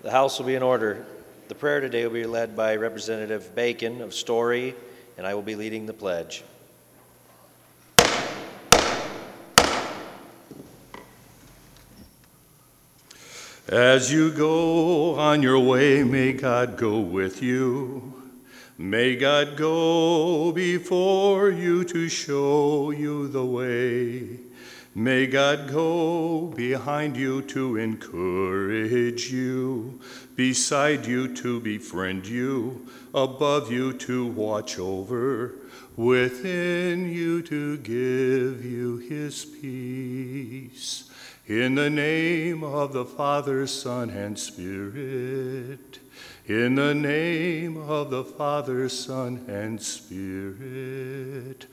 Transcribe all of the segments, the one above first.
The House will be in order. The prayer today will be led by Representative Bacon of Story, and I will be leading the pledge. As you go on your way, may God go with you. May God go before you to show you the way. May God go behind you to encourage you, beside you to befriend you, above you to watch over, within you to give you his peace. In the name of the Father, Son, and Spirit. In the name of the Father, Son, and Spirit.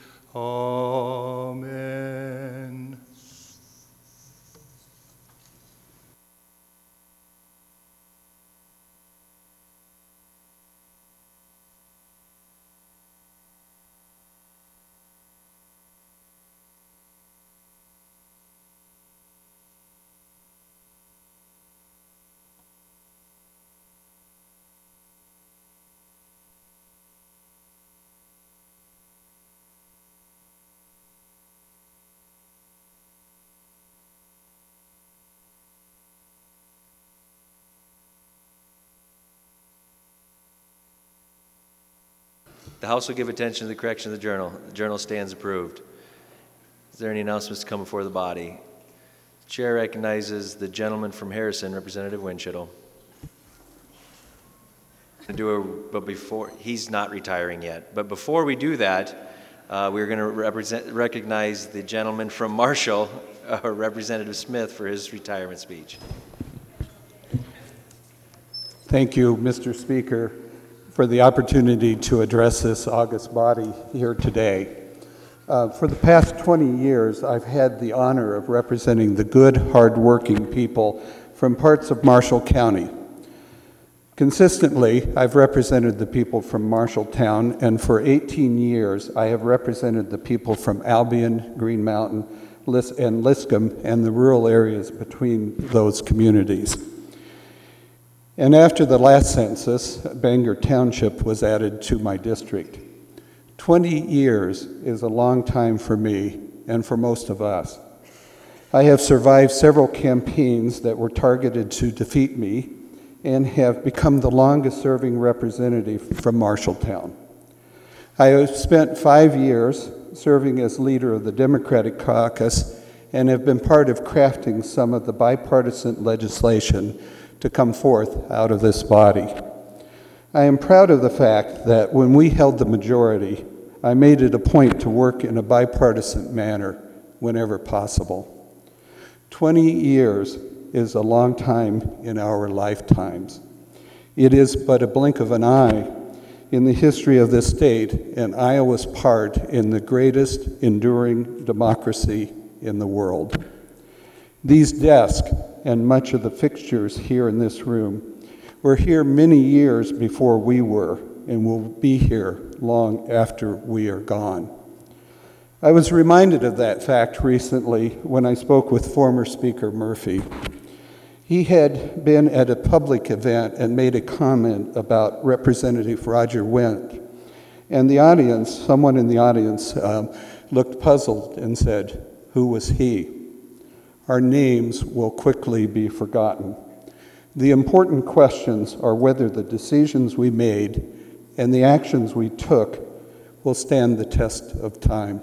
Amen. The House will give attention to the correction of the journal. The journal stands approved. Is there any announcements to come before the body? The chair recognizes the gentleman from Harrison, Representative Winchittle. But before, he's not retiring yet. But before we do that, we're going to recognize the gentleman from Marshall, Representative Smith, for his retirement speech. Thank you, Mr. Speaker, for the opportunity to address this august body here today. For the past 20 years, I've had the honor of representing the good, hard-working people from parts of Marshall County. Consistently, I've represented the people from Marshalltown, and for 18 years, I have represented the people from Albion, Green Mountain, and Liscum, and the rural areas between those communities. And after the last census, Bangor Township was added to my district. 20 years is a long time for me and for most of us. I have survived several campaigns that were targeted to defeat me and have become the longest-serving representative from Marshalltown. I have spent 5 years serving as leader of the Democratic caucus and have been part of crafting some of the bipartisan legislation to come forth out of this body. I am proud of the fact that when we held the majority, I made it a point to work in a bipartisan manner whenever possible. 20 years is a long time in our lifetimes. It is but a blink of an eye in the history of this state and Iowa's part in the greatest enduring democracy in the world. These desks and much of the fixtures here in this room were here many years before we were and will be here long after we are gone. I was reminded of that fact recently when I spoke with former Speaker Murphy. He had been at a public event and made a comment about Representative Roger Wendt, and the audience, someone in the audience looked puzzled and said, "Who was he?" Our names will quickly be forgotten. The important questions are whether the decisions we made and the actions we took will stand the test of time.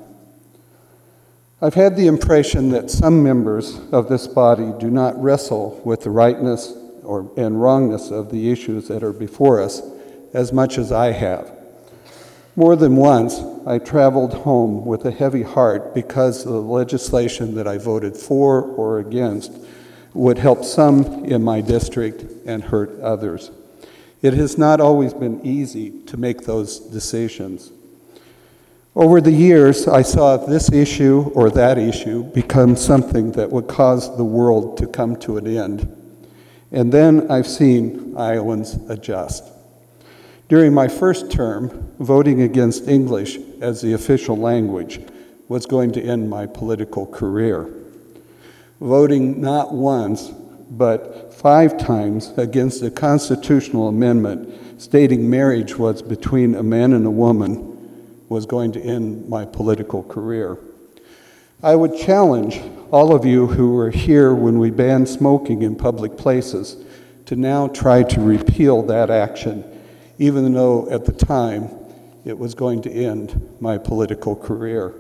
I've had the impression that some members of this body do not wrestle with the rightness and wrongness of the issues that are before us as much as I have. More than once, I traveled home with a heavy heart because the legislation that I voted for or against would help some in my district and hurt others. It has not always been easy to make those decisions. Over the years, I saw this issue or that issue become something that would cause the world to come to an end. And then I've seen Iowans adjust. During my first term, voting against English as the official language was going to end my political career. Voting not once, but 5 times against a constitutional amendment stating marriage was between a man and a woman was going to end my political career. I would challenge all of you who were here when we banned smoking in public places to now try to repeal that action, even though at the time it was going to end my political career.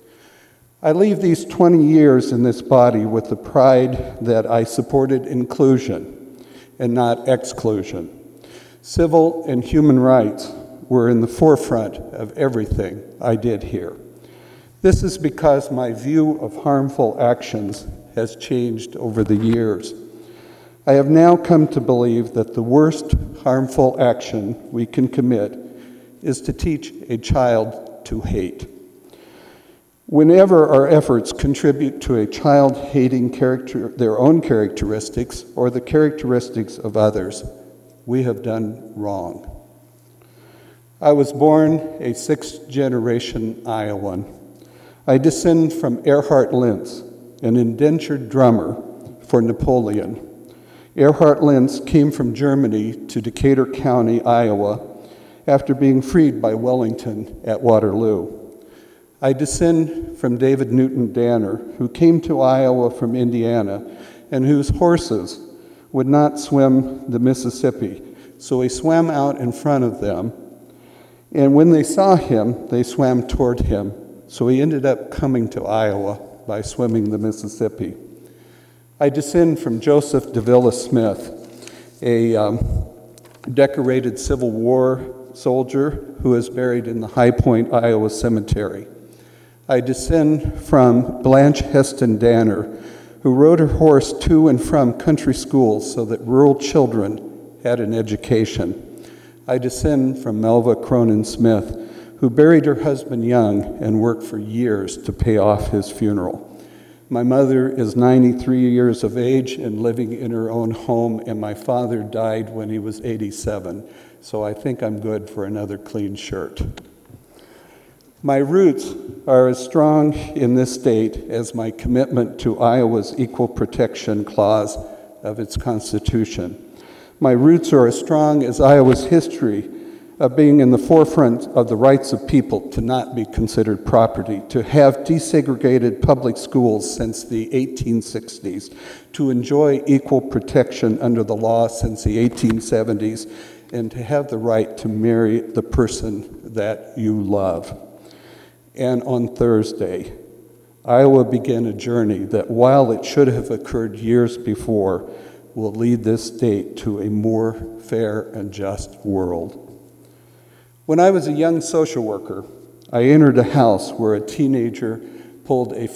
I leave these 20 years in this body with the pride that I supported inclusion and not exclusion. Civil and human rights were in the forefront of everything I did here. This is because my view of harmful actions has changed over the years. I have now come to believe that the worst harmful action we can commit is to teach a child to hate. Whenever our efforts contribute to a child hating their own characteristics or the characteristics of others, we have done wrong. I was born a 6th-generation Iowan. I descend from Erhard Lentz, an indentured drummer for Napoleon. Erhard Lentz came from Germany to Decatur County, Iowa, after being freed by Wellington at Waterloo. I descend from David Newton Danner, who came to Iowa from Indiana and whose horses would not swim the Mississippi, so he swam out in front of them, and when they saw him, they swam toward him, so he ended up coming to Iowa by swimming the Mississippi. I descend from Joseph Davila Smith, a decorated Civil War soldier who is buried in the High Point, Iowa Cemetery. I descend from Blanche Heston Danner, who rode her horse to and from country schools so that rural children had an education. I descend from Melva Cronin Smith, who buried her husband young and worked for years to pay off his funeral. My mother is 93 years of age and living in her own home, and my father died when he was 87, so I think I'm good for another clean shirt. My roots are as strong in this state as my commitment to Iowa's Equal Protection Clause of its Constitution. My roots are as strong as Iowa's history of being in the forefront of the rights of people to not be considered property, to have desegregated public schools since the 1860s, to enjoy equal protection under the law since the 1870s, and to have the right to marry the person that you love. And on Thursday, Iowa began a journey that, while it should have occurred years before, will lead this state to a more fair and just world. When I was a young social worker, I entered a house where a teenager pulled a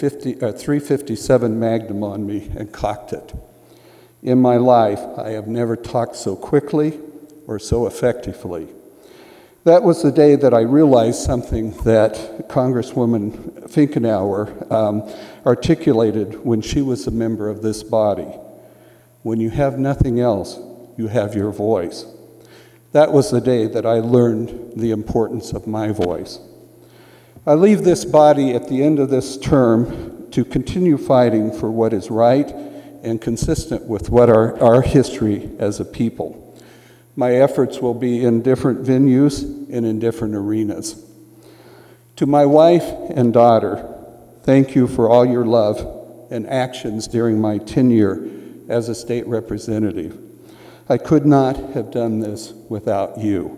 357 Magnum on me and cocked it. In my life, I have never talked so quickly or so effectively. That was the day that I realized something that Congresswoman Finkenauer articulated when she was a member of this body. When you have nothing else, you have your voice. That was the day that I learned the importance of my voice. I leave this body at the end of this term to continue fighting for what is right and consistent with what our history as a people. My efforts will be in different venues and in different arenas. To my wife and daughter, thank you for all your love and actions during my tenure as a state representative. I could not have done this without you.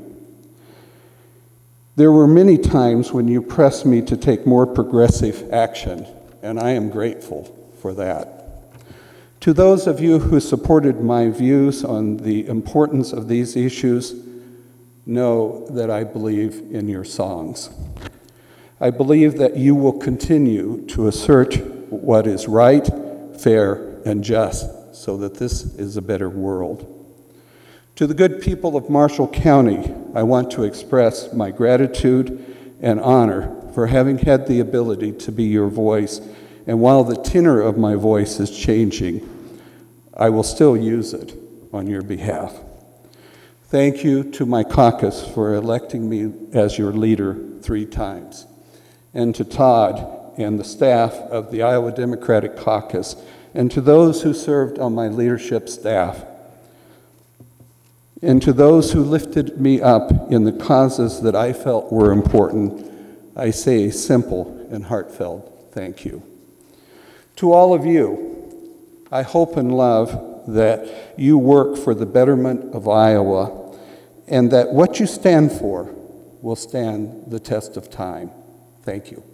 There were many times when you pressed me to take more progressive action, and I am grateful for that. To those of you who supported my views on the importance of these issues, know that I believe in your songs. I believe that you will continue to assert what is right, fair, and just so that this is a better world. To the good people of Marshall County, I want to express my gratitude and honor for having had the ability to be your voice. And while the tenor of my voice is changing, I will still use it on your behalf. Thank you to my caucus for electing me as your leader 3 times. And to Todd and the staff of the Iowa Democratic Caucus, and to those who served on my leadership staff, And to those who lifted me up in the causes that I felt were important, I say a simple and heartfelt thank you. To all of you, I hope and love that you work for the betterment of Iowa and that what you stand for will stand the test of time. Thank you.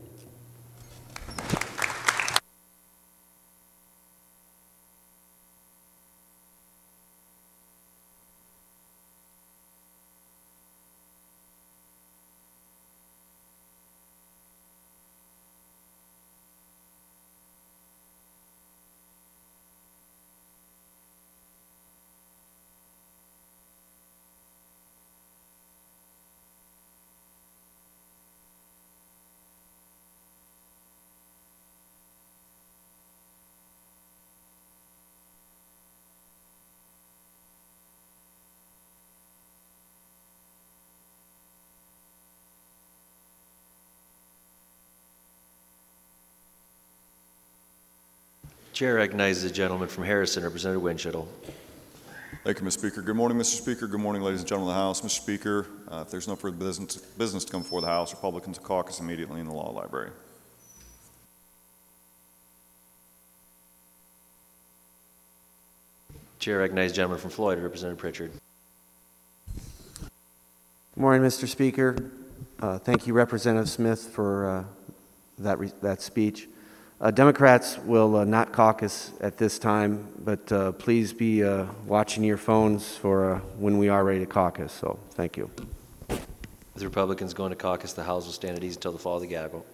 Chair recognizes the gentleman from Harrison, Representative Winchell. Thank you, Mr. Speaker. Good morning, Mr. Speaker. Good morning, ladies and gentlemen of the House. Mr. Speaker, if there's no further business to come before the House, Republicans will caucus immediately in the law library. Chair recognizes the gentleman from Floyd, Representative Pritchard. Good morning, Mr. Speaker. Thank you, Representative Smith, for that speech. Democrats will not caucus at this time, but please be watching your phones for when we are ready to caucus. So, thank you. With Republicans going to caucus, the House will stand at ease until the fall of the gavel.